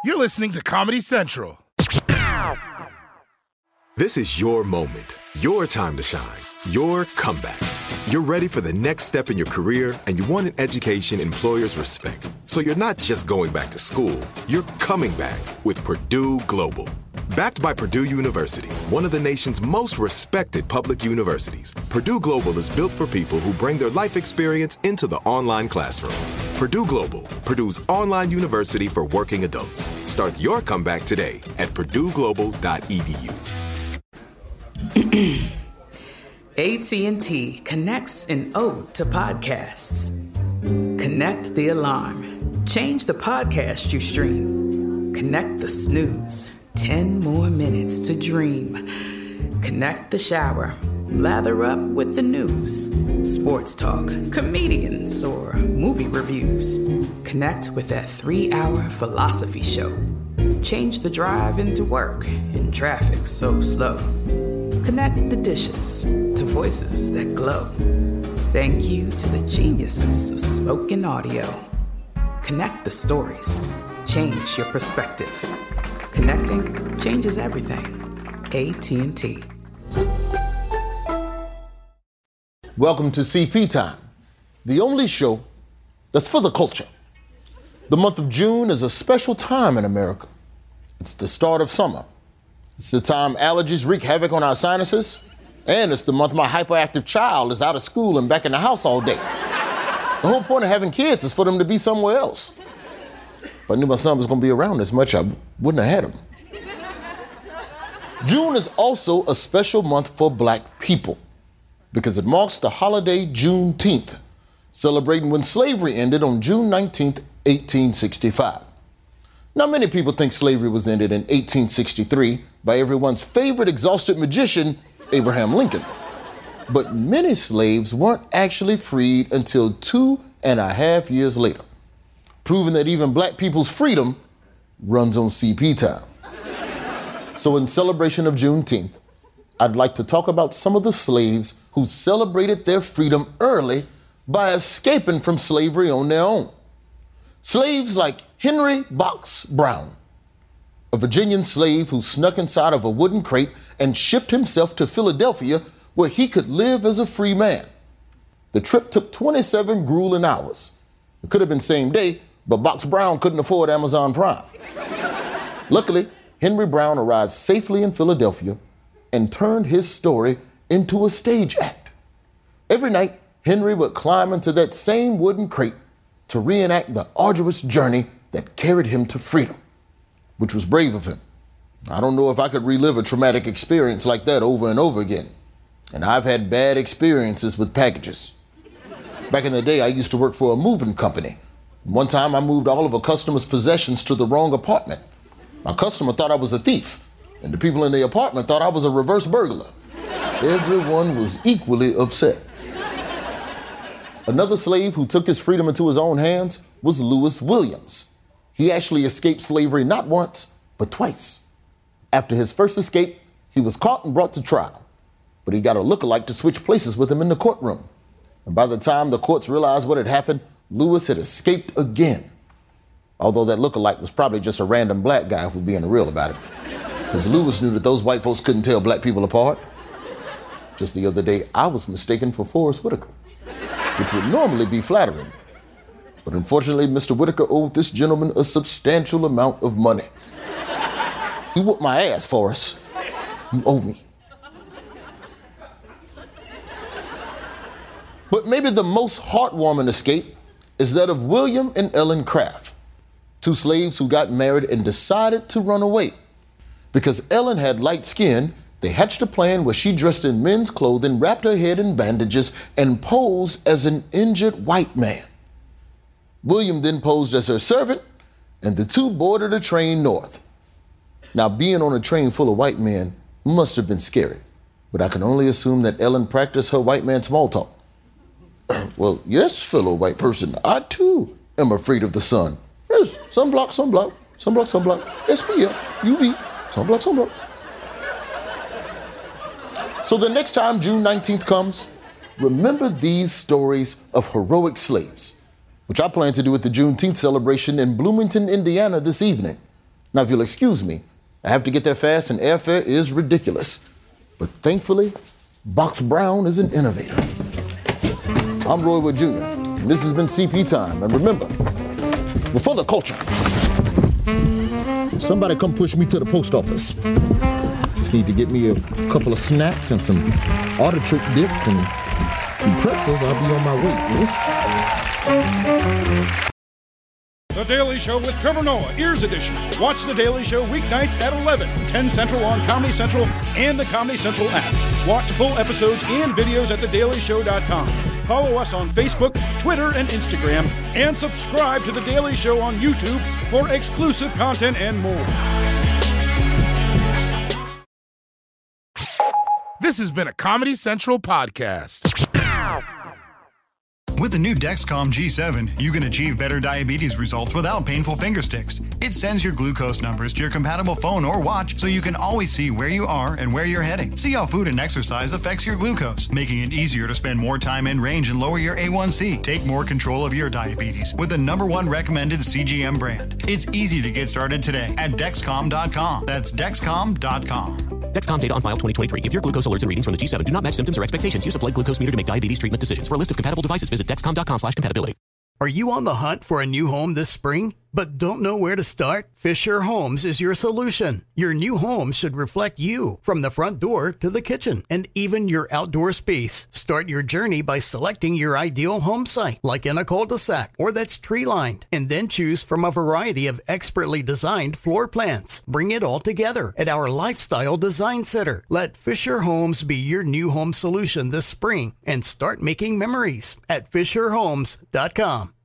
You're listening to Comedy Central. This is your moment, your time to shine, your comeback. You're ready for the next step in your career, and you want an education employers respect. So you're not just going back to school, you're coming back with Purdue Global. Backed by Purdue University, one of the nation's most respected public universities, Purdue Global is built for people who bring their life experience into the online classroom. Purdue Global, Purdue's online university for working adults. Start your comeback today at purdueglobal.edu. AT&T connects an ode to podcasts. Connect the alarm. Change the podcast you stream. Connect the snooze. 10 more minutes to dream. Connect the shower. Lather up with the news. Sports talk, comedians, or movie reviews. Connect with that 3-hour philosophy show. Change the drive into work in traffic so slow. Connect the dishes to voices that glow. Thank you to the geniuses of spoken audio. Connect the stories. Change your perspective. Connecting changes everything. AT&T. Welcome to CP Time, the only show that's for the culture. The month of June is a special time in America. It's the start of summer. It's the time allergies wreak havoc on our sinuses, and it's the month my hyperactive child is out of school and back in the house all day. The whole point of having kids is for them to be somewhere else. If I knew my son was going to be around this much, I wouldn't have had him. June is also a special month for Black people because it marks the holiday Juneteenth, celebrating when slavery ended on June 19th, 1865. Now, many people think slavery was ended in 1863 by everyone's favorite exhausted magician, Abraham Lincoln. But many slaves weren't actually freed until 2.5 years later, proving that even Black people's freedom runs on CP time. So in celebration of Juneteenth, I'd like to talk about some of the slaves who celebrated their freedom early by escaping from slavery on their own. Slaves like Henry Box Brown, a Virginian slave who snuck inside of a wooden crate and shipped himself to Philadelphia where he could live as a free man. The trip took 27 grueling hours. It could have been same day, but Box Brown couldn't afford Amazon Prime. Luckily, Henry Brown arrived safely in Philadelphia and turned his story into a stage act. Every night, Henry would climb into that same wooden crate to reenact the arduous journey that carried him to freedom, which was brave of him. I don't know if I could relive a traumatic experience like that over and over again. And I've had bad experiences with packages. Back in the day, I used to work for a moving company. One time I moved all of a customer's possessions to the wrong apartment. My customer thought I was a thief, and the people in the apartment thought I was a reverse burglar. Everyone was equally upset. Another slave who took his freedom into his own hands was Lewis Williams. He actually escaped slavery not once, but twice. After his first escape, he was caught and brought to trial, but he got a lookalike to switch places with him in the courtroom. And by the time the courts realized what had happened, Lewis had escaped again. Although that lookalike was probably just a random Black guy, if we're being real about it. Because Lewis knew that those white folks couldn't tell Black people apart. Just the other day, I was mistaken for Forrest Whitaker, which would normally be flattering. But unfortunately, Mr. Whitaker owed this gentleman a substantial amount of money. He whooped my ass, Forrest. You owe me. But maybe the most heartwarming escape is that of William and Ellen Craft, two slaves who got married and decided to run away. Because Ellen had light skin, they hatched a plan where she dressed in men's clothing, wrapped her head in bandages, and posed as an injured white man. William then posed as her servant, and the two boarded a train north. Now, being on a train full of white men must have been scary, but I can only assume that Ellen practiced her white man small talk. Well, yes, fellow white person, I too am afraid of the sun. Yes, sunblock, sunblock, sunblock, sunblock, SPF, UV, sunblock, sunblock. So the next time June 19th comes, remember these stories of heroic slaves, which I plan to do at the Juneteenth celebration in Bloomington, Indiana this evening. Now, if you'll excuse me, I have to get there fast and airfare is ridiculous. But thankfully, Box Brown is an innovator. I'm Roy Wood Jr., and this has been CP Time. And remember, before the culture, somebody come push me to the post office. Just need to get me a couple of snacks and some artichoke dip and some pretzels. I'll be on my way, miss. The Daily Show with Trevor Noah, Ears Edition. Watch The Daily Show weeknights at 11, 10 Central on Comedy Central and the Comedy Central app. Watch full episodes and videos at thedailyshow.com. Follow us on Facebook, Twitter, and Instagram, and subscribe to The Daily Show on YouTube for exclusive content and more. This has been a Comedy Central podcast. With the new Dexcom G7, you can achieve better diabetes results without painful finger sticks. It sends your glucose numbers to your compatible phone or watch so you can always see where you are and where you're heading. See how food and exercise affects your glucose, making it easier to spend more time in range and lower your A1C. Take more control of your diabetes with the #1 recommended CGM brand. It's easy to get started today at Dexcom.com. That's Dexcom.com. Dexcom data on file 2023. If your glucose alerts and readings from the G7 do not match symptoms or expectations, use a blood glucose meter to make diabetes treatment decisions. For a list of compatible devices, visit Dexcom.com/compatibility. Are you on the hunt for a new home this spring, but don't know where to start? Fisher Homes is your solution. Your new home should reflect you, from the front door to the kitchen, and even your outdoor space. Start your journey by selecting your ideal home site, like in a cul-de-sac or that's tree-lined, and then choose from a variety of expertly designed floor plans. Bring it all together at our Lifestyle Design Center. Let Fisher Homes be your new home solution this spring and start making memories at FisherHomes.com.